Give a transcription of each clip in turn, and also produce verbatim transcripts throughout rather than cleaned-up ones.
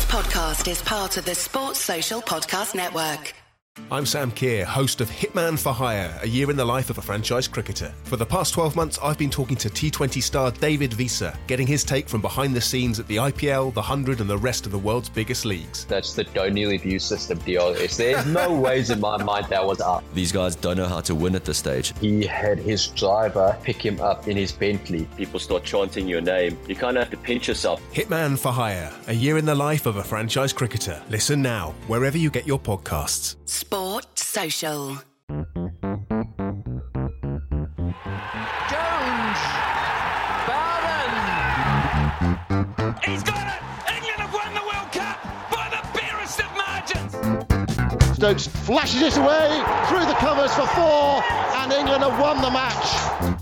podcast is part of the Sports Social Podcast Network. I'm Sam Keir, host of Hitman for Hire, a year in the life of a franchise cricketer. For the past twelve months, I've been talking to T twenty star David Visa, getting his take from behind the scenes at the I P L, the one hundred and the rest of the world's biggest leagues. That's the Donny view system deal. Is there's no ways in my mind that was up. These guys don't know how to win at this stage. He had his driver pick him up in his Bentley. People start chanting your name. You kind of have to pinch yourself. Hitman for Hire, a year in the life of a franchise cricketer. Listen now, wherever you get your podcasts. Sport Social. Jones! Bowden! He's got it! England have won the World Cup by the barest of margins! Stokes flashes it away through the covers for four, and England have won the match.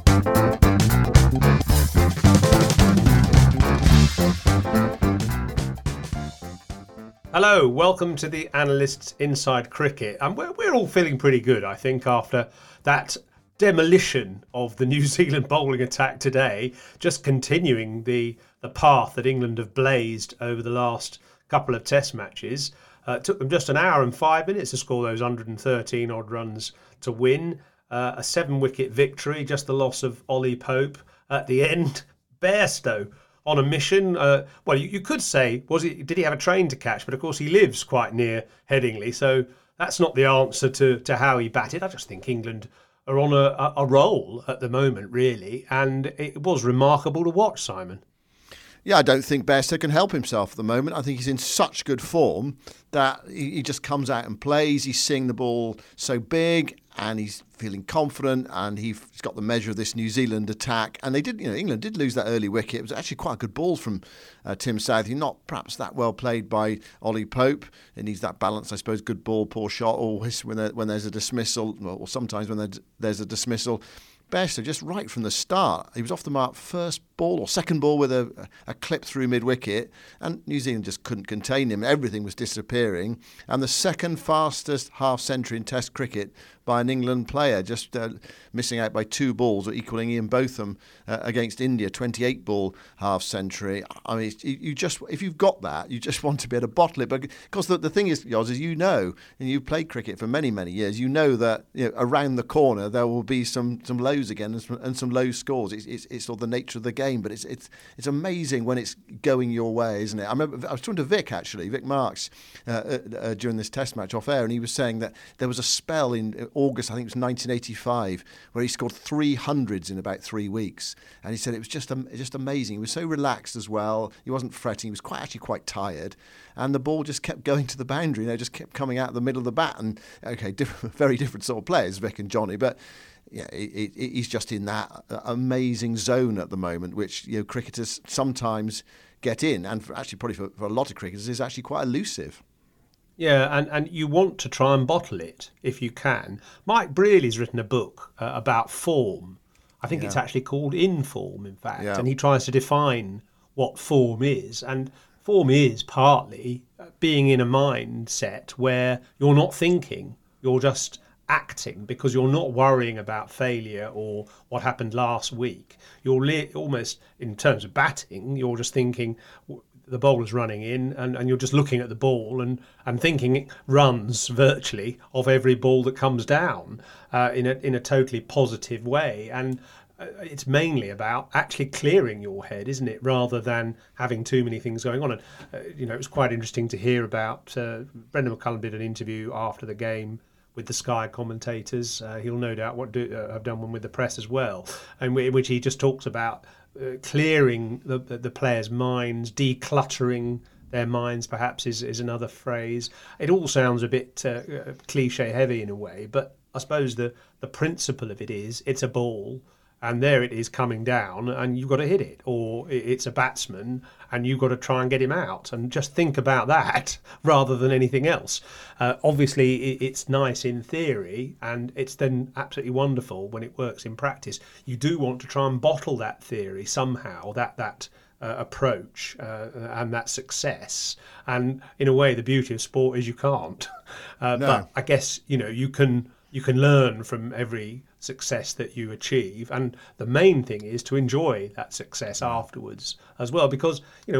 Hello, welcome to the Analysts Inside Cricket. And we're, we're all feeling pretty good, I think, after that demolition of the New Zealand bowling attack today, just continuing the, the path that England have blazed over the last couple of test matches. Uh, it took them just an hour and five minutes to score those one hundred thirteen odd runs to win. Uh, a seven-wicket victory, just the loss of Ollie Pope at the end. Bairstow on a mission. Uh, well, you, you could say, was he? Did he have a train to catch? But of course, he lives quite near Headingley, so that's not the answer to, to how he batted. I just think England are on a, a roll at the moment, really, and it was remarkable to watch, Simon. Yeah, I don't think Bairstow can help himself at the moment. I think he's in such good form that he, he just comes out and plays. He's seeing the ball so big and he's feeling confident, and he's got the measure of this New Zealand attack. And they did, you know, England did lose that early wicket. It was actually quite a good ball from uh, Tim Southee, not perhaps that well played by Ollie Pope. It needs that balance, I suppose, good ball, poor shot, always when, there, when there's a dismissal, or sometimes when there's a dismissal. Bairstow just right from the start. He was off the mark first ball or second ball with a, a clip through mid-wicket, and New Zealand just couldn't contain him. Everything was disappearing. And the second fastest half-century in Test cricket by an England player, just uh, missing out by two balls or equaling Ian Botham uh, against India, twenty-eight ball half-century. I mean, you, you just if you've got that, you just want to be able to bottle it. But because the, the thing is, Yoz, is you know, and you've played cricket for many, many years, you know that, you know, around the corner there will be some some lows again and some, and some low scores. It's, it's it's sort of the nature of the game, but it's it's it's amazing when it's going your way, isn't it? I remember I was talking to Vic actually, Vic Marks, uh, uh, uh, during this Test match off air, and he was saying that there was a spell in August, I think it was nineteen eighty-five, where he scored three hundreds in about three weeks, and he said it was just um, just amazing. He was so relaxed as well. He wasn't fretting. He was quite actually quite tired, and the ball just kept going to the boundary. You know, just kept coming out of the middle of the bat. And okay, different, very different sort of players, Vic and Johnny, but yeah, it, it, he's just in that amazing zone at the moment, which, you know, cricketers sometimes get in, and for, actually probably for, for a lot of cricketers is actually quite elusive. Yeah, and, and you want to try and bottle it if you can. Mike Brearley's written a book uh, about form. I think yeah. it's actually called In Form, in fact, yeah. and he tries to define what form is. And form is partly being in a mindset where you're not thinking, you're just acting, because you're not worrying about failure or what happened last week. You're li- almost, in terms of batting, you're just thinking the bowler's running in, and, and you're just looking at the ball and, and thinking runs virtually of every ball that comes down uh, in a in a totally positive way. And uh, it's mainly about actually clearing your head, isn't it, rather than having too many things going on. And uh, you know, it was quite interesting to hear about uh, Brendan McCullum did an interview after the game with the Sky commentators. Uh, he'll no doubt what do, uh, have done one with the press as well, and in which he just talks about uh, clearing the, the, the players' minds, decluttering their minds, perhaps is, is another phrase. It all sounds a bit uh, cliche heavy in a way, but I suppose the, the principle of it is it's a ball, and there it is coming down, and you've got to hit it, or it's a batsman and you've got to try and get him out, and just think about that rather than anything else. Uh, obviously it's nice in theory, and it's then absolutely wonderful when it works in practice. You do want to try and bottle that theory somehow, that that uh, approach uh, and that success, and in a way the beauty of sport is you can't. Uh, no. But I guess, you know, you can you can learn from every success that you achieve, and the main thing is to enjoy that success afterwards as well, because, you know,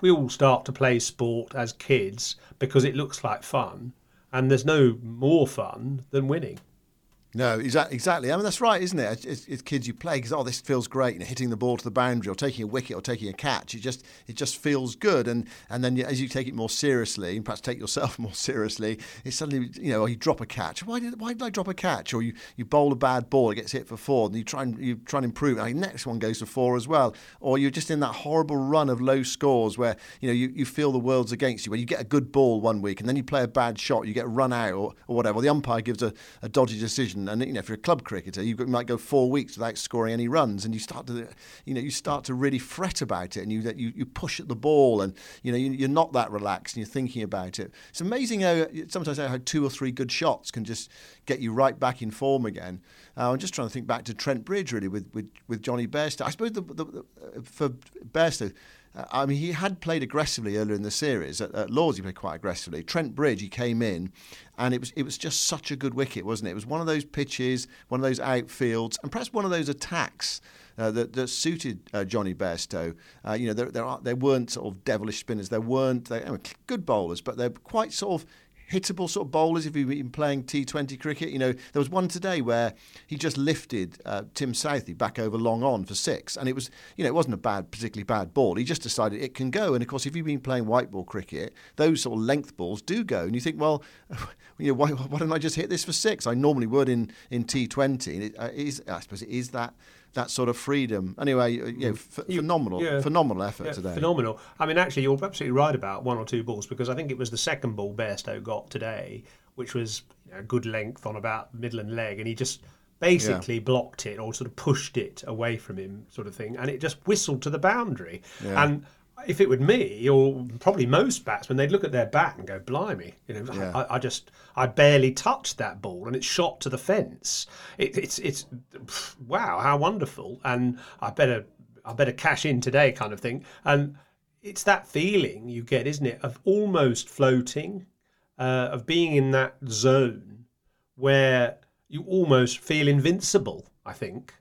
we all start to play sport as kids because it looks like fun, and there's no more fun than winning. No, exactly. I mean, that's right, isn't it? It's, it's kids you play because, oh, this feels great. You know, hitting the ball to the boundary or taking a wicket or taking a catch. It just it just feels good. And and then as you take it more seriously, and perhaps take yourself more seriously, it's suddenly, you know, you drop a catch. Why did why did I drop a catch? Or you, you bowl a bad ball, it gets hit for four, and you try and you try and improve. And the next one goes for four as well. Or you're just in that horrible run of low scores where, you know, you, you feel the world's against you. Where you get a good ball one week and then you play a bad shot, you get run out or, or whatever. The umpire gives a, a dodgy decision. And, you know, if you're a club cricketer, you might go four weeks without scoring any runs, and you start to, you know, you start to really fret about it, and you you, you push at the ball, and you know you, you're not that relaxed, and you're thinking about it. It's amazing how sometimes how two or three good shots can just get you right back in form again. Uh, I'm just trying to think back to Trent Bridge really with with, with Johnny Bairstow. I suppose the, the, the, for Bairstow. Uh, I mean, he had played aggressively earlier in the series. At, at Lords, he played quite aggressively. Trent Bridge, he came in, and it was it was just such a good wicket, wasn't it? It was one of those pitches, one of those outfields, and perhaps one of those attacks uh, that, that suited uh, Johnny Bairstow. Uh, you know, there there, are, there weren't sort of devilish spinners. There weren't they, I mean, good bowlers, but they're quite sort of hittable sort of bowlers if you've been playing T twenty cricket. You know, there was one today where he just lifted uh, Tim Southey back over long on for six, and it was, you know, it wasn't a bad, particularly bad ball. He just decided it can go. And of course, if you've been playing white ball cricket, those sort of length balls do go. And you think, well, you know, why, why don't I just hit this for six? I normally would in in T twenty. And it uh, is, I suppose, it is that. That sort of freedom. Anyway, you know, f- phenomenal, yeah. phenomenal effort yeah, today. Phenomenal. I mean, actually, you're absolutely right about one or two balls, because I think it was the second ball Bairstow got today, which was, you know, good length on about middle and leg, and he just basically yeah. blocked it or sort of pushed it away from him, sort of thing, and it just whistled to the boundary. Yeah. And if it were me, or probably most batsmen, they'd look at their bat and go, blimey, you know, yeah. I, I just, I barely touched that ball and it shot to the fence. It, it's, it's, wow, how wonderful. And I better, I better cash in today kind of thing. And it's that feeling you get, isn't it, of almost floating, uh, of being in that zone where you almost feel invincible, I think.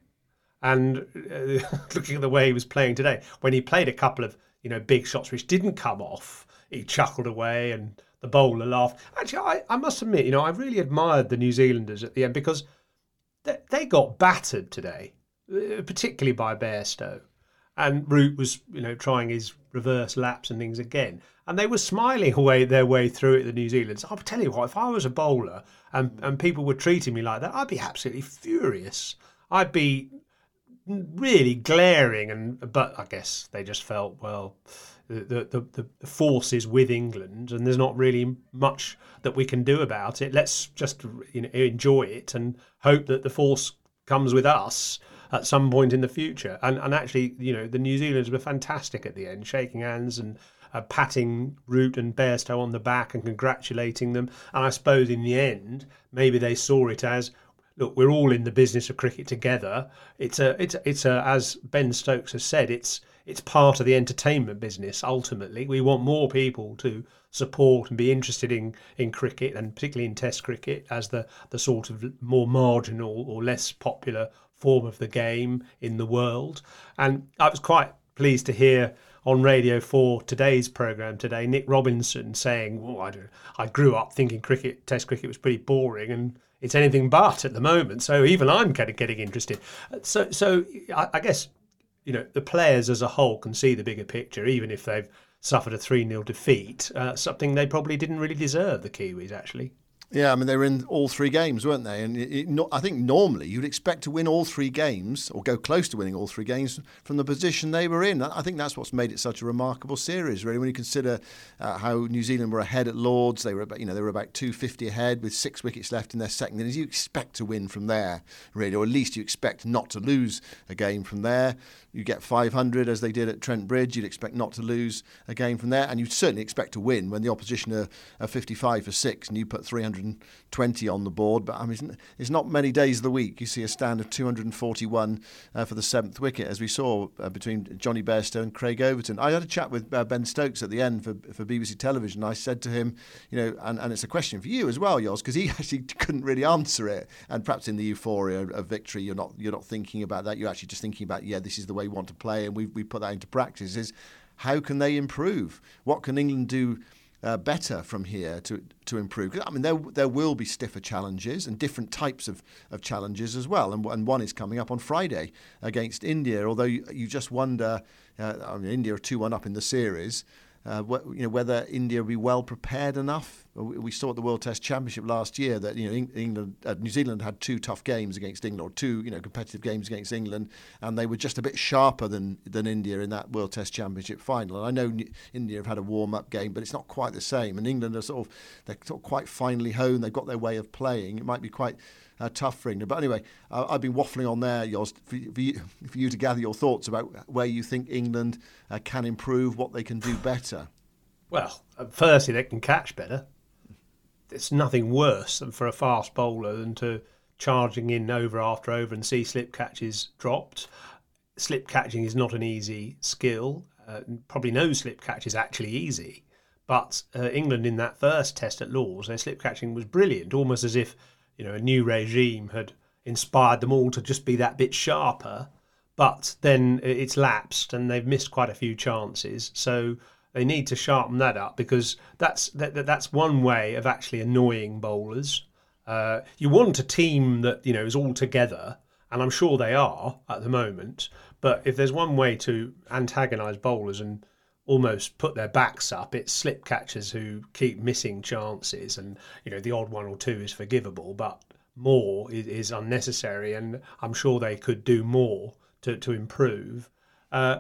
And uh, looking at the way he was playing today, when he played a couple of, you know, big shots which didn't come off, he chuckled away and the bowler laughed. Actually, I, I must admit, you know, I really admired the New Zealanders at the end, because they, they got battered today, particularly by Bairstow. And Root was, you know, trying his reverse laps and things again. And they were smiling away their way through it, the New Zealanders. I'll tell you what, if I was a bowler and, and people were treating me like that, I'd be absolutely furious. I'd be really glaring, and but I guess they just felt, well, the, the the the force is with England, and there's not really much that we can do about it. Let's just, you know, enjoy it and hope that the force comes with us at some point in the future. And and actually, you know, the New Zealanders were fantastic at the end, shaking hands and uh, patting Root and Bairstow on the back and congratulating them. And I suppose in the end, maybe they saw it as, look, we're all in the business of cricket together. It's a, it's, a, it's a, as Ben Stokes has said, it's, it's part of the entertainment business. Ultimately, we want more people to support and be interested in, in cricket, and particularly in Test cricket as the, the sort of more marginal or less popular form of the game in the world. And I was quite pleased to hear on Radio four today's programme today, Nick Robinson saying, oh, I, don't, I grew up thinking cricket, Test cricket was pretty boring, and it's anything but at the moment. So even I'm getting getting interested. So so I, I guess, you know, the players as a whole can see the bigger picture, even if they've suffered a three nil defeat, uh, something they probably didn't really deserve, the Kiwis, actually. Yeah, I mean, they were in all three games, weren't they? And it, it, I think normally you'd expect to win all three games, or go close to winning all three games, from the position they were in. I think that's what's made it such a remarkable series, really. When you consider uh, how New Zealand were ahead at Lords, they were about, you know, they were about two fifty ahead with six wickets left in their second innings. You expect to win from there, really, or at least you expect not to lose a game from there. You get five hundred as they did at Trent Bridge. You'd expect not to lose a game from there, and you'd certainly expect to win when the opposition are, are fifty-five for six and you put three hundred twenty on the board. But I mean, it's not many days of the week you see a stand of two hundred forty-one uh, for the seventh wicket, as we saw uh, between Johnny Bairstow and Craig Overton. I had a chat with uh, Ben Stokes at the end for for B B C Television. I said to him, you know, and, and it's a question for you as well, Yoz, because he actually couldn't really answer it. And perhaps in the euphoria of victory, you're not you're not thinking about that. You're actually just thinking about, yeah, this is the way we want to play, and we we put that into practice. Is how can they improve? What can England do uh, better from here to to improve? I mean, there there will be stiffer challenges and different types of, of challenges as well. And, and one is coming up on Friday against India. Although you, you just wonder, uh, I mean, India are two one up in the series. Uh, wh- you know, whether India will be well prepared enough. We saw at the World Test Championship last year that you know England, uh, New Zealand had two tough games against England, or two you know competitive games against England, and they were just a bit sharper than than India in that World Test Championship final. And I know India have had a warm-up game, but it's not quite the same. And England are sort of they're sort of quite finely honed. They've got their way of playing. It might be quite Uh, tough for England. But anyway, uh, I've been waffling on there, Jos, for, for, you, for you to gather your thoughts about where you think England uh, can improve, what they can do better. Well, firstly, they can catch better. It's nothing worse than for a fast bowler than to charging in over after over and see slip catches dropped. Slip catching is not an easy skill. Uh, probably no slip catch is actually easy. But uh, England in that first test at Lord's, their slip catching was brilliant, almost as if you know, a new regime had inspired them all to just be that bit sharper, but then it's lapsed and they've missed quite a few chances. So they need to sharpen that up, because that's that, that's one way of actually annoying bowlers. Uh, you want a team that you know is all together, and I'm sure they are at the moment. But if there's one way to antagonise bowlers and almost put their backs up, it's slip catchers who keep missing chances, and you know the odd one or two is forgivable, but more is, is unnecessary, and I'm sure they could do more to, to improve. Uh,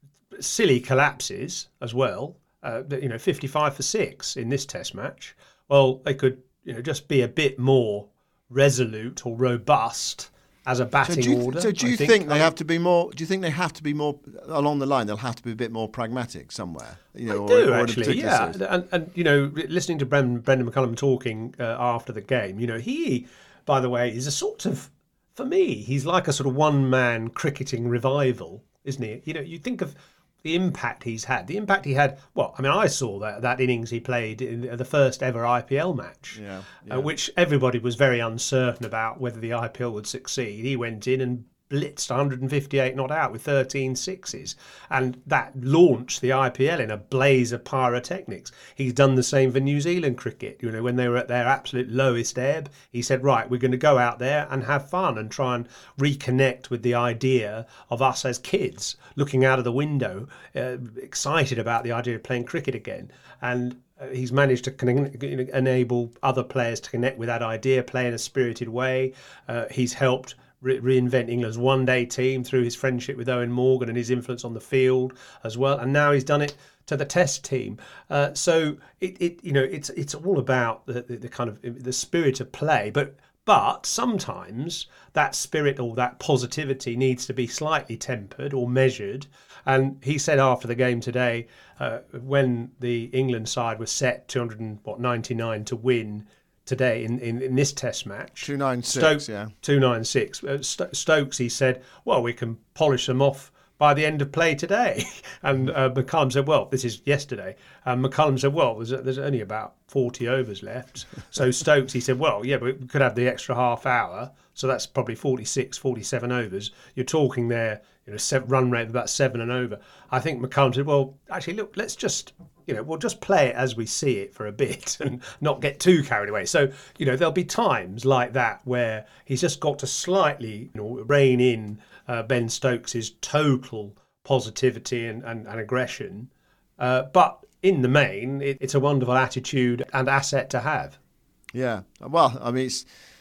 silly collapses as well, uh, you know fifty-five for six in this test match. Well, they could you know just be a bit more resolute or robust as a batting so do you, order. So do you I think, think they have to be more? Do you think they have to be more along the line? They'll have to be a bit more pragmatic somewhere. You know, I do or, or actually, yeah. And, and you know, listening to Brendan, Brendan McCullum talking uh, after the game, you know, he, by the way, is a sort of, for me, he's like a sort of one-man cricketing revival, isn't he? You know, you think of the impact he's had. The impact he had. Well, I mean, I saw that that innings he played in the first ever I P L match, yeah, yeah. Uh, which everybody was very uncertain about whether the I P L would succeed. He went in and blitzed one hundred fifty-eight not out with thirteen sixes, and that launched the I P L in a blaze of pyrotechnics. He's done the same for New Zealand cricket. You know, when they were at their absolute lowest ebb, he said, right, we're going to go out there and have fun and try and reconnect with the idea of us as kids looking out of the window, uh, excited about the idea of playing cricket again. And uh, he's managed to connect, enable other players to connect with that idea, play in a spirited way. Uh, he's helped Re- reinvent England's one-day team through his friendship with Owen Morgan and his influence on the field as well, and now he's done it to the Test team. Uh, so it, it, you know, it's it's all about the, the, the kind of the spirit of play, but but sometimes that spirit or that positivity needs to be slightly tempered or measured. And he said after the game today, uh, when the England side was set two hundred ninety-nine to win today in, in, in this test match. two ninety-six, Stokes, yeah. two ninety-six. Uh, St- Stokes, he said, well, we can polish them off by the end of play today. And uh, McCullum said, well, this is yesterday. And McCullum said, well, there's, there's only about forty overs left. So Stokes, he said, well, yeah, but we could have the extra half hour. So that's probably forty-six, forty-seven overs. You're talking there, you know, seven, run rate of about seven and over. I think McCullum said, well, actually, look, let's just... You know, we'll just play it as we see it for a bit and not get too carried away. So, you know, there'll be times like that where he's just got to slightly, you know, rein in uh, Ben Stokes' total positivity and, and, and aggression. Uh, but in the main, it, it's a wonderful attitude and asset to have. Yeah. Well, I mean, it's...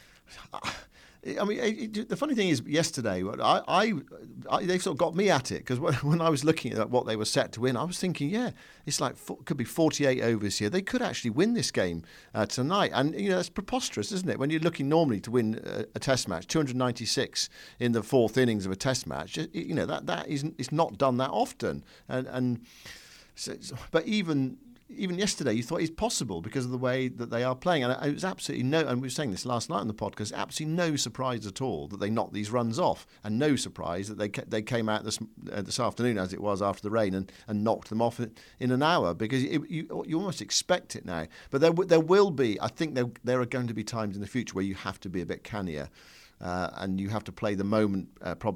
I mean, it, it, the funny thing is, yesterday, I, I, I they sort of got me at it, because when, when I was looking at what they were set to win, I was thinking, yeah, it's like could be forty-eight overs here. They could actually win this game uh, tonight, and you know, it's preposterous, isn't it? When you're looking normally to win a, a Test match, two hundred ninety-six in the fourth innings of a Test match, you know, that that isn't it's not done that often, and and so, but even. Even yesterday, you thought it's possible because of the way that they are playing. And it was absolutely no, and we were saying this last night on the podcast, absolutely no surprise at all that they knocked these runs off. And no surprise that they they came out this uh, this afternoon, as it was after the rain, and, and knocked them off in an hour, because it, you you almost expect it now. But there there will be, I think there, there are going to be times in the future where you have to be a bit cannier. Uh, and you have to play the moment uh, probably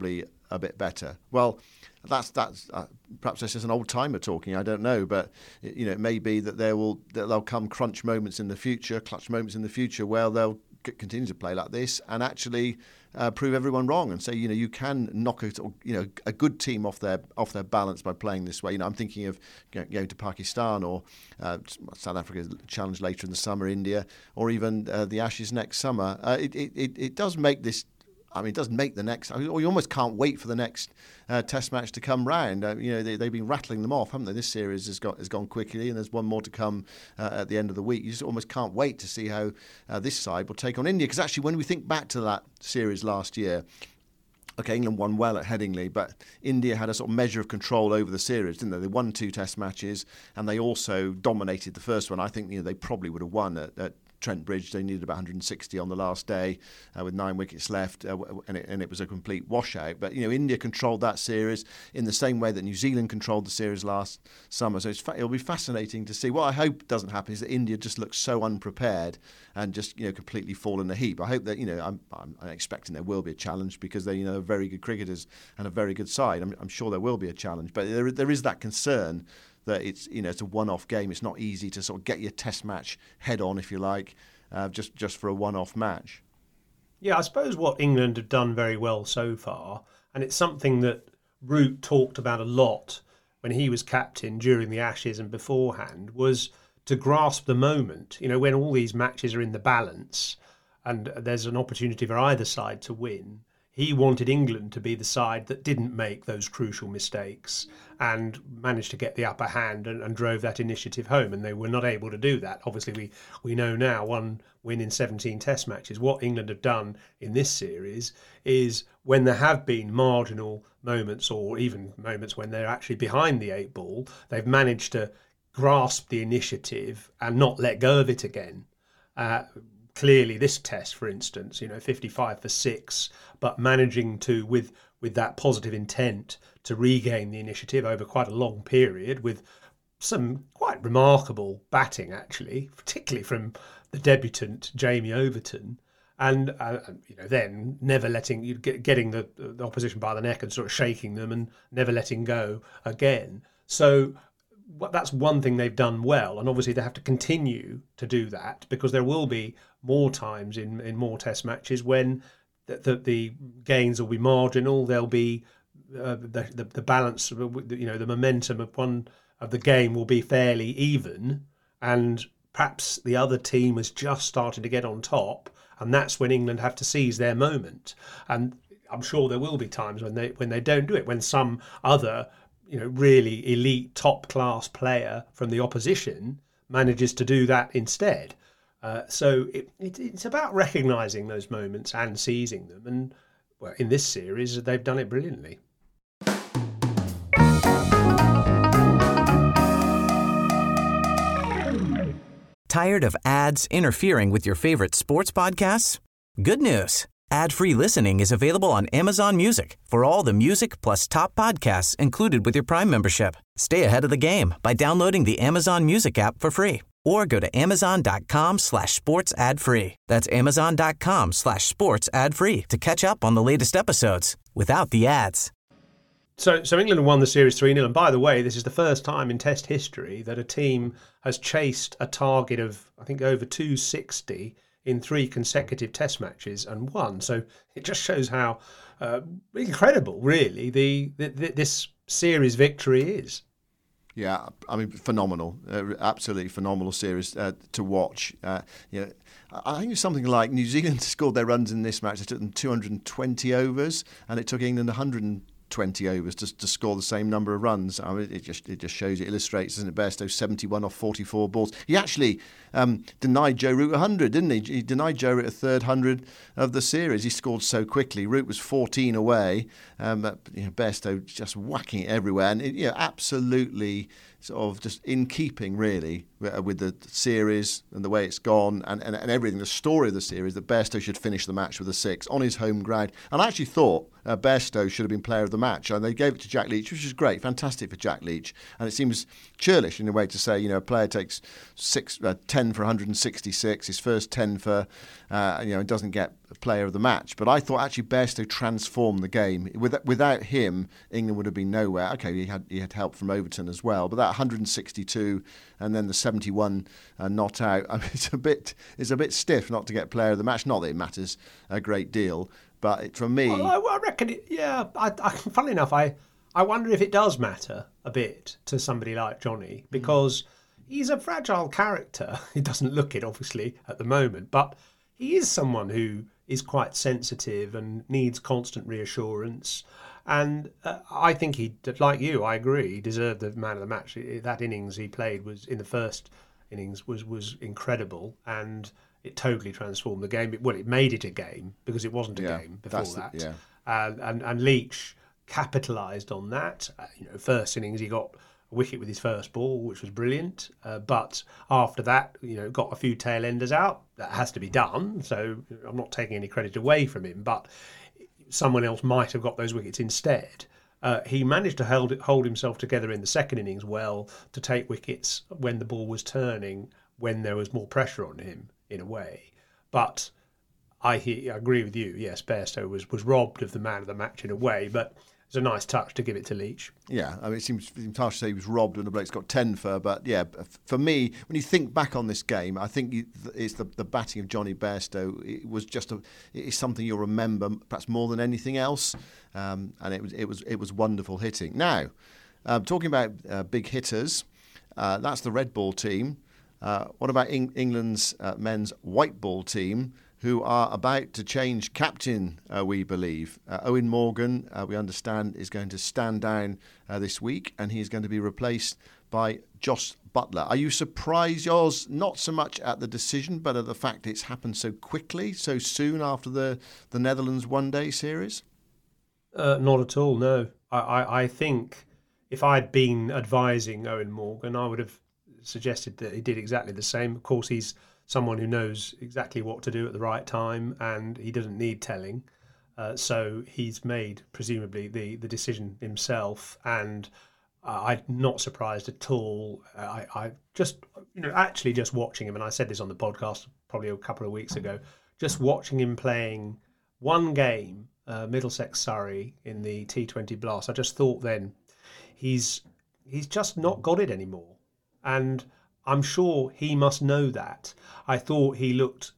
a bit better. Well, that's that's uh, perhaps that's just an old timer talking. I don't know, but you know, it may be that there will that there'll come crunch moments in the future, clutch moments in the future where they'll c- continue to play like this and actually uh, prove everyone wrong and say, you know, you can knock a you know a good team off their off their balance by playing this way. You know, I'm thinking of going to Pakistan or uh, South Africa's challenge later in the summer, India, or even uh, the Ashes next summer. Uh, it, it it does make this. I mean, it doesn't make the next. I mean, you almost can't wait for the next uh, Test match to come round. Uh, you know, they, they've been rattling them off, haven't they? This series has got has gone quickly, and there's one more to come uh, at the end of the week. You just almost can't wait to see how uh, this side will take on India. Because actually, when we think back to that series last year, okay, England won well at Headingley, but India had a sort of measure of control over the series, didn't they? They won two Test matches, and they also dominated the first one. I think you know they probably would have won at, at Trent Bridge. They needed about one hundred sixty on the last day uh, with nine wickets left, uh, and, it, and it was a complete washout. But you know, India controlled that series in the same way that New Zealand controlled the series last summer. So it's fa- it'll be fascinating to see. What I hope doesn't happen is that India just looks so unprepared and just you know completely fall in a heap. I hope that you know I'm, I'm, I'm expecting there will be a challenge because they you know are very good cricketers and a very good side. I'm, I'm sure there will be a challenge, but there there is that concern that it's you know it's a one-off game. It's not easy to sort of get your Test match head on, if you like, uh, just just for a one-off match. Yeah, I suppose what England have done very well so far, and it's something that Root talked about a lot when he was captain during the Ashes and beforehand, was to grasp the moment. You know, when all these matches are in the balance and there's an opportunity for either side to win, he wanted England to be the side that didn't make those crucial mistakes and managed to get the upper hand and, and drove that initiative home. And they were not able to do that. Obviously, we, we know now one win in seventeen Test matches. What England have done in this series is when there have been marginal moments or even moments when they're actually behind the eight ball, they've managed to grasp the initiative and not let go of it again. Uh, Clearly, this Test, for instance, you know, fifty-five for six, but managing to, with with that positive intent, to regain the initiative over quite a long period with some quite remarkable batting, actually, particularly from the debutant Jamie Overton, and uh, you know, then never letting you get, getting the, the opposition by the neck and sort of shaking them and never letting go again. So that's one thing they've done well, and obviously they have to continue to do that because there will be more times in, in more Test matches when the, the, the gains will be marginal. There'll be uh, the, the the balance, you know, the momentum of one of the game will be fairly even, and perhaps the other team has just started to get on top, and that's when England have to seize their moment. And I'm sure there will be times when they when they don't do it, when some other you know, really elite, top-class player from the opposition manages to do that instead. Uh, so it, it, it's about recognising those moments and seizing them. And well, in this series, they've done it brilliantly. Tired of ads interfering with your favorite sports podcasts? Good news. Ad-free listening is available on Amazon Music for all the music plus top podcasts included with your Prime membership. Stay ahead of the game by downloading the Amazon Music app for free or go to amazon.com slash sports ad free. That's amazon.com slash sports ad free to catch up on the latest episodes without the ads. So, so England won the series three nil. And by the way, this is the first time in Test history that a team has chased a target of, I think, over two sixty in three consecutive Test matches and won. So it just shows how uh, incredible, really, the, the, the this series victory is. Yeah, I mean, phenomenal, uh, absolutely phenomenal series uh, to watch. Uh, you know, I think it's something like New Zealand scored their runs in this match. It took them two hundred twenty overs, and it took England one hundred twenty overs to, to score the same number of runs. I mean, it just it just shows, it illustrates, doesn't it, Bairstow, seventy-one off forty-four balls. He actually um, denied Joe Root one hundred, didn't he? He denied Joe Root a third hundred of the series. He scored so quickly. Root was fourteen away. Um, but, you know, Bairstow just whacking it everywhere, and it, you know, absolutely sort of just in keeping, really, with the series and the way it's gone and, and, and everything, the story of the series, that Bairstow should finish the match with a six on his home ground. And I actually thought uh, Bairstow should have been player of the match, and they gave it to Jack Leach, which is great, fantastic for Jack Leach. And it seems churlish in a way to say, you know, a player takes six, uh, ten for one hundred sixty-six, his first ten for, uh, you know, doesn't get player of the match. But I thought actually Bairstow transformed the game. With, without him, England would have been nowhere. Okay, he had he had help from Overton as well, but that one hundred sixty-two and then the seventy-one uh, not out. I mean, it's a bit it's a bit stiff not to get player of the match. Not that it matters a great deal, but it, for me, well, I, I reckon. It, yeah, I, I, funnily enough, I I wonder if it does matter a bit to somebody like Johnny, because. Mm. He's a fragile character. He doesn't look it, obviously, at the moment, but he is someone who is quite sensitive and needs constant reassurance. And uh, I think he, like you, I agree, he deserved the man of the match. That innings he played was in the first innings was was incredible, and it totally transformed the game. Well, it made it a game because it wasn't a yeah, game before that. The, yeah. uh, and and Leach capitalised on that. Uh, you know, first innings he got a wicket with his first ball, which was brilliant. Uh, but after that, you know, got a few tail enders out. That has to be done. So I'm not taking any credit away from him, but someone else might have got those wickets instead. Uh, he managed to hold hold himself together in the second innings well to take wickets when the ball was turning, when there was more pressure on him in a way. But I, I agree with you. Yes, Bairstow was was robbed of the man of the match in a way, but. It's a nice touch to give it to Leach. Yeah, I mean, it seems, it seems harsh to say he was robbed and the bloke's got ten for, but yeah, for me, when you think back on this game, I think you, it's the, the batting of Johnny Bairstow. It was just a, it's something you'll remember perhaps more than anything else, um, and it was it was it was wonderful hitting. Now, um, talking about uh, big hitters, uh, that's the red ball team. Uh, what about Eng- England's uh, men's white ball team, who are about to change captain, uh, we believe. Uh, Eoin Morgan, uh, we understand, is going to stand down uh, this week, and he's going to be replaced by Jos Buttler. Are you surprised, Jos, not so much at the decision, but at the fact it's happened so quickly, so soon after the, the Netherlands one-day series? Uh, not at all, no. I, I, I think if I'd been advising Eoin Morgan, I would have suggested that he did exactly the same. Of course, he's someone who knows exactly what to do at the right time, and he doesn't need telling. Uh, so he's made, presumably, the, the decision himself, and uh, I'm not surprised at all. I, I just, you know, actually just watching him, and I said this on the podcast probably a couple of weeks ago, just watching him playing one game, uh, Middlesex Surrey in the T twenty Blast, I just thought then, he's he's just not got it anymore. And I'm sure he must know that. I thought he looked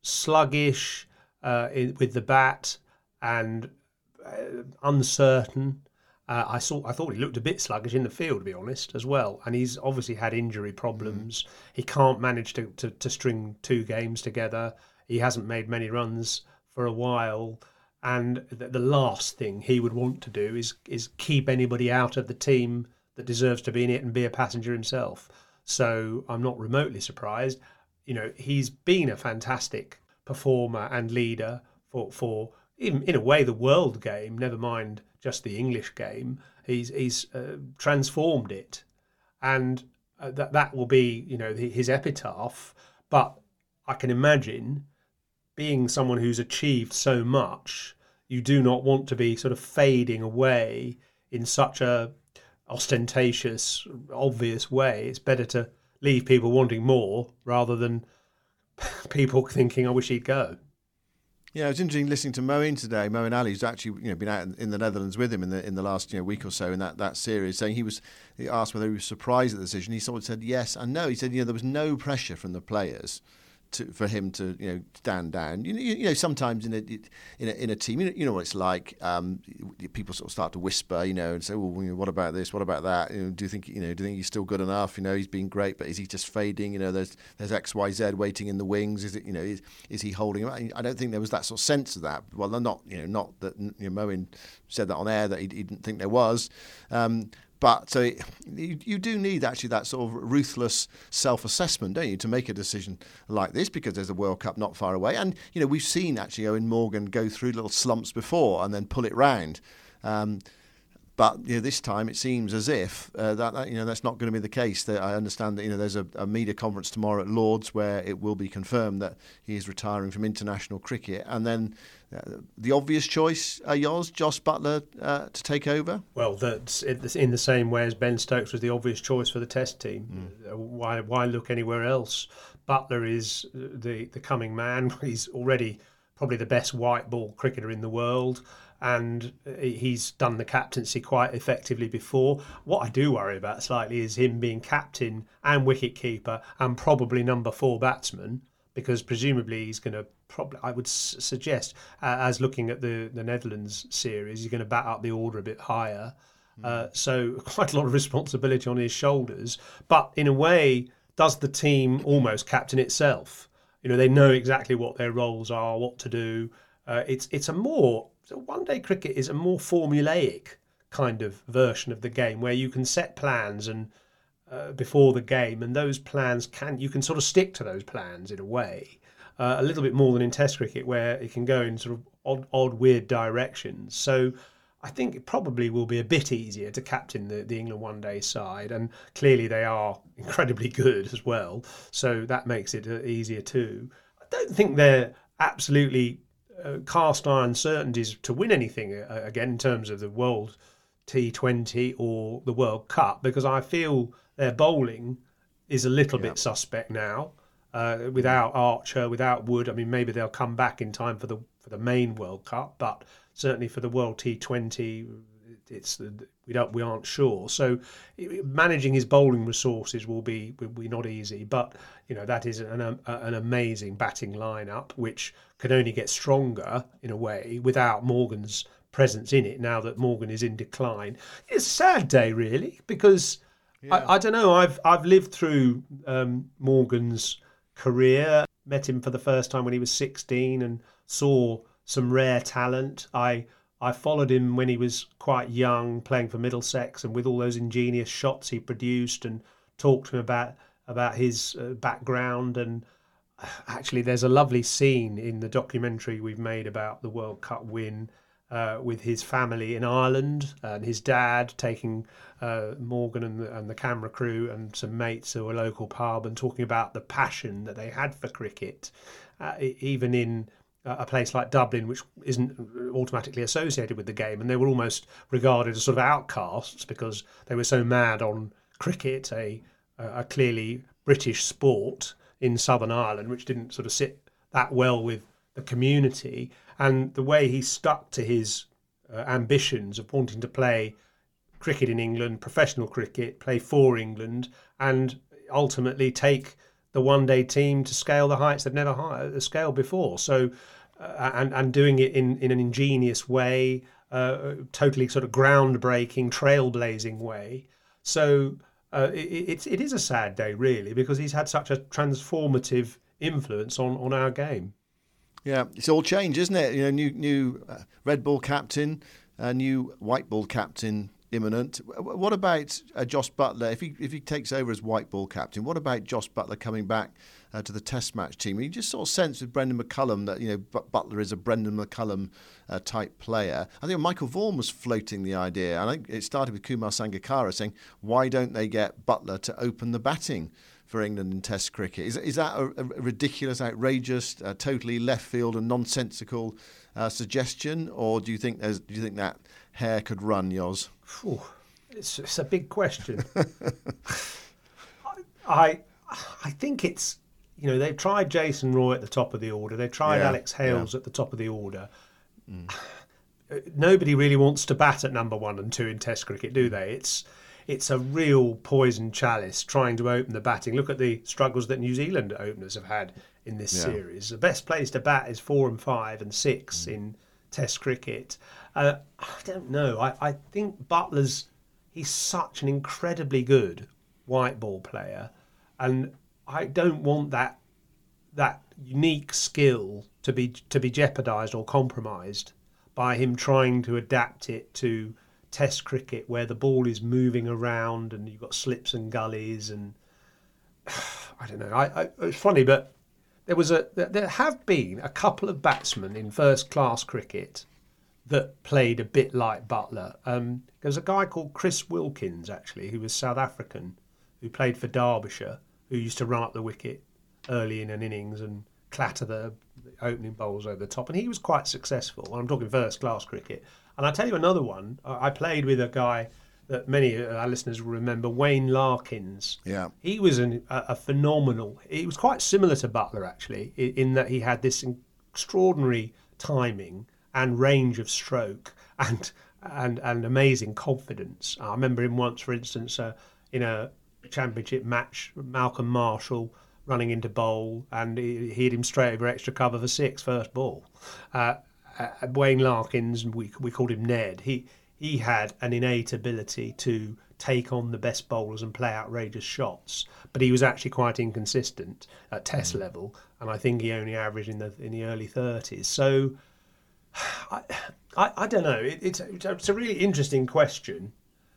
sluggish uh, in, with the bat and uh, uncertain. Uh, I saw. I thought he looked a bit sluggish in the field, to be honest, as well. And he's obviously had injury problems. Mm. He can't manage to, to, to string two games together. He hasn't made many runs for a while. And the, the last thing he would want to do is is keep anybody out of the team that deserves to be in it and be a passenger himself. So I'm not remotely surprised. You know, he's been a fantastic performer and leader for, for in, in a way, the world game, never mind just the English game. He's he's uh, transformed it. And uh, that that will be, you know, his epitaph. But I can imagine being someone who's achieved so much, you do not want to be sort of fading away in such a ostentatious, obvious way. It's better to leave people wanting more rather than people thinking, I wish he'd go. Yeah, it was interesting listening to Moeen today. Moeen Ali, who's actually you know been out in the Netherlands with him in the in the last you know week or so in that, that series, saying he was he asked whether he was surprised at the decision. He sort of said yes and no. He said you know there was no pressure from the players to, for him to you know stand down. You know, you know sometimes in a in a, in a team, you know, you know what it's like. Um, people sort of start to whisper, you know, and say, "Well, you know, what about this? What about that? You know, do you think you know? Do you think he's still good enough? You know, he's been great, but is he just fading? You know, there's there's X, Y, Z waiting in the wings. Is it you know is, is he holding him? I don't think there was that sort of sense of that. Well, not you know not that you know, Moeen said that on air that he, he didn't think there was. Um, But so it, you, you do need actually that sort of ruthless self-assessment, don't you, to make a decision like this, because there's a World Cup not far away. And, you know, we've seen actually Eoin Morgan go through little slumps before and then pull it round. Um, but, you know, this time it seems as if uh, that, that, you know, that's not going to be the case. That I understand that, you know, there's a, a media conference tomorrow at Lords where it will be confirmed that he is retiring from international cricket. And then uh, the obvious choice, uh, yours, Jos Buttler, uh, to take over? Well, that's in the same way as Ben Stokes was the obvious choice for the Test team. Mm. Why, why look anywhere else? Buttler is the, the coming man. He's already probably the best white ball cricketer in the world, and he's done the captaincy quite effectively before. What I do worry about slightly is him being captain and wicket-keeper and probably number four batsman, because presumably he's going to probably, I would s- suggest, uh, as looking at the, the Netherlands series, he's going to bat up the order a bit higher. Mm. Uh, so quite a lot of responsibility on his shoulders. But in a way, does the team almost captain itself? You know, they know exactly what their roles are, what to do. Uh, it's it's a more, so one-day cricket is a more formulaic kind of version of the game where you can set plans and uh, before the game, and those plans can, you can sort of stick to those plans in a way. Uh, a little bit more than in Test cricket, where it can go in sort of odd, odd, weird directions. So I think it probably will be a bit easier to captain the, the England one-day side, and clearly they are incredibly good as well. So that makes it uh, easier too. I don't think they're absolutely uh, cast iron certainties to win anything uh, again in terms of the World T twenty or the World Cup, because I feel their bowling is a little yeah. bit suspect now. Uh, without Archer, without Wood, I mean, maybe they'll come back in time for the for the main World Cup, but certainly for the World T twenty, it's we don't we aren't sure. So managing his bowling resources will be will be not easy. But you know, that is an um, an amazing batting lineup, which can only get stronger in a way without Morgan's presence in it. Now that Morgan is in decline, it's a sad day really, because yeah. I, I don't know. I've I've lived through um, Morgan's career, met him for the first time when he was sixteen and saw some rare talent. I I followed him when he was quite young, playing for Middlesex, and with all those ingenious shots he produced, and talked to him about about his uh, background. And actually, there's a lovely scene in the documentary we've made about the World Cup win uh, with his family in Ireland, and his dad taking uh, Morgan and the, and the camera crew and some mates to a local pub and talking about the passion that they had for cricket, uh, even in a place like Dublin, which isn't automatically associated with the game, and they were almost regarded as sort of outcasts because they were so mad on cricket, a, a clearly British sport in Southern Ireland, which didn't sort of sit that well with the community. And the way he stuck to his uh, ambitions of wanting to play cricket in England, professional cricket, play for England, and ultimately take the one-day team to scale the heights they've never high, scaled before. So, uh, and and doing it in, in an ingenious way, uh, totally sort of groundbreaking, trailblazing way. So uh, it, it it is a sad day really, because he's had such a transformative influence on, on our game. Yeah, it's all change, isn't it? You know, new new uh, red ball captain, uh, new white ball captain imminent. What about uh, Jos Buttler? If he if he takes over as white ball captain, what about Jos Buttler coming back uh, to the Test match team? You just sort of sense with Brendan McCullum that, you know, Buttler is a Brendan McCullum uh, type player. I think Michael Vaughan was floating the idea. I think it started with Kumar Sangakkara saying, why don't they get Buttler to open the batting for England in Test cricket? Is is that a, a ridiculous, outrageous, uh, totally left field and nonsensical uh, suggestion, or do you think there's do you think that hair could run, Yoz? Ooh, it's it's a big question. I I think it's, you know, they've tried Jason Roy at the top of the order. They've tried yeah, Alex Hales yeah. at the top of the order. Mm. Nobody really wants to bat at number one and two in Test cricket, do they? It's It's a real poison chalice trying to open the batting. Look at the struggles that New Zealand openers have had in this yeah. series. The best place to bat is four and five and six mm. in Test cricket. Uh, I don't know. I, I think Buttler's, he's such an incredibly good white ball player, and I don't want that that unique skill to be to be jeopardised or compromised by him trying to adapt it to Test cricket, where the ball is moving around and you've got slips and gullies, and I don't know. I, I, it's funny, but there was a there have been a couple of batsmen in first class cricket that played a bit like Buttler. Um, there was a guy called Chris Wilkins, actually, who was South African, who played for Derbyshire, who used to run up the wicket early in an innings and clatter the opening bowls over the top, and he was quite successful. I'm talking first class cricket. And I'll tell you another one. I played with a guy that many of our listeners will remember, Wayne Larkins. Yeah. He was an, a, a phenomenal... He was quite similar to Buttler, actually, in, in that he had this extraordinary timing and range of stroke and and and amazing confidence. I remember him once, for instance, uh, in a championship match, Malcolm Marshall running into bowl, and he, he hit him straight over extra cover for six, first ball. Uh, uh, Wayne Larkins, we we called him Ned. He he had an innate ability to take on the best bowlers and play outrageous shots, but he was actually quite inconsistent at Test level, and I think he only averaged in the in the early thirties. So I I, I don't know. It, it's it's a really interesting question.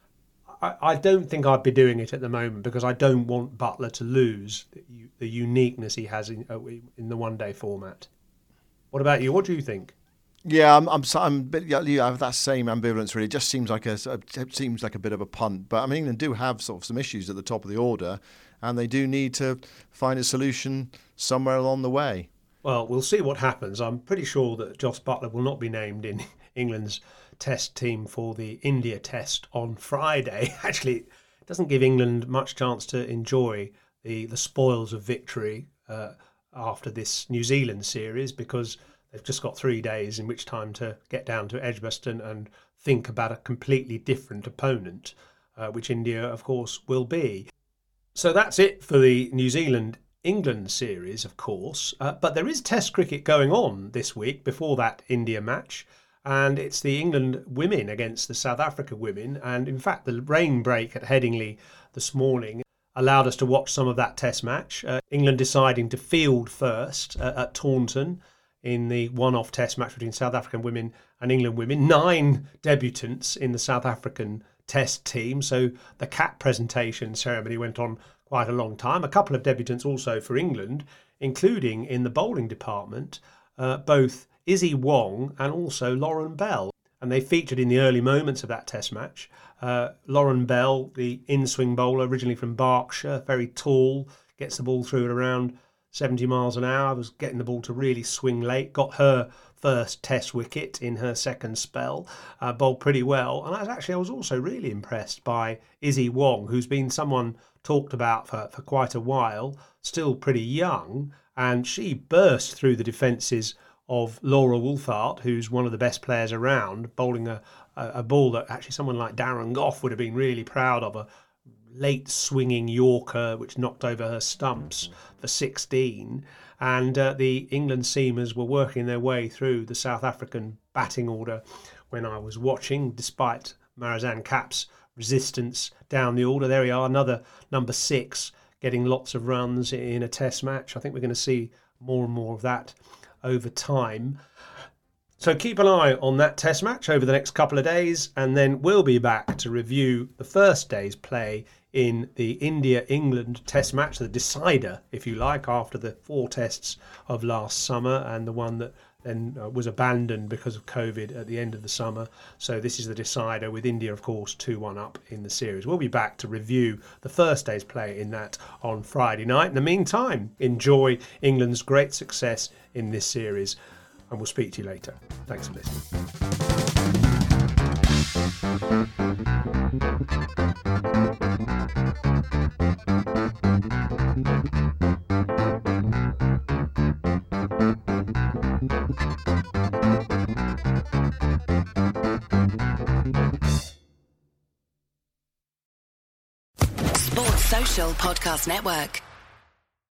I, I don't think I'd be doing it at the moment because I don't want Buttler to lose the, the uniqueness he has in in the one day format. What about you? What do you think? Yeah, I'm. I'm. I'm a bit, you have that same ambivalence. Really, it just seems like a. It seems like a bit of a punt. But I mean, England do have sort of some issues at the top of the order, and they do need to find a solution somewhere along the way. Well, we'll see what happens. I'm pretty sure that Jos Buttler will not be named in England's Test team for the India Test on Friday. Actually, it doesn't give England much chance to enjoy the the spoils of victory uh, after this New Zealand series, because they've just got three days in which time to get down to Edgbaston and think about a completely different opponent, uh, which India, of course, will be. So that's it for the New Zealand-England series, of course. Uh, but there is Test cricket going on this week before that India match, and it's the England women against the South Africa women. And in fact, the rain break at Headingley this morning allowed us to watch some of that Test match. Uh, England deciding to field first uh, at Taunton in the one-off Test match between South African women and England women. Nine debutants in the South African Test team, so the cap presentation ceremony went on quite a long time. A couple of debutants also for England, including in the bowling department, uh, both Izzy Wong and also Lauren Bell. And they featured in the early moments of that Test match. Uh, Lauren Bell, the in-swing bowler, originally from Berkshire, very tall, gets the ball through at around seventy miles an hour, was getting the ball to really swing late, got her first Test wicket in her second spell, uh, bowled pretty well. And I was actually, I was also really impressed by Izzy Wong, who's been someone talked about for, for quite a while, still pretty young, and she burst through the defences of Laura Wolfart, who's one of the best players around, bowling a, a, a ball that actually someone like Darren Gough would have been really proud of, a late swinging Yorker which knocked over her stumps for sixteen. And uh, the England seamers were working their way through the South African batting order when I was watching, despite Marizanne Kapp's resistance down the order. There we are, another number six getting lots of runs in a Test match. I think we're going to see more and more of that over time. So keep an eye on that Test match over the next couple of days, and then we'll be back to review the first day's play in the India-England Test match, the decider, if you like, after the four tests of last summer and the one that then uh, was abandoned because of COVID at the end of the summer. So this is the decider, with India, of course, two one up in the series. We'll be back to review the first day's play in that on Friday night. In the meantime, enjoy England's great success in this series, and we'll speak to you later. Thanks for listening. Sports Social Podcast Network.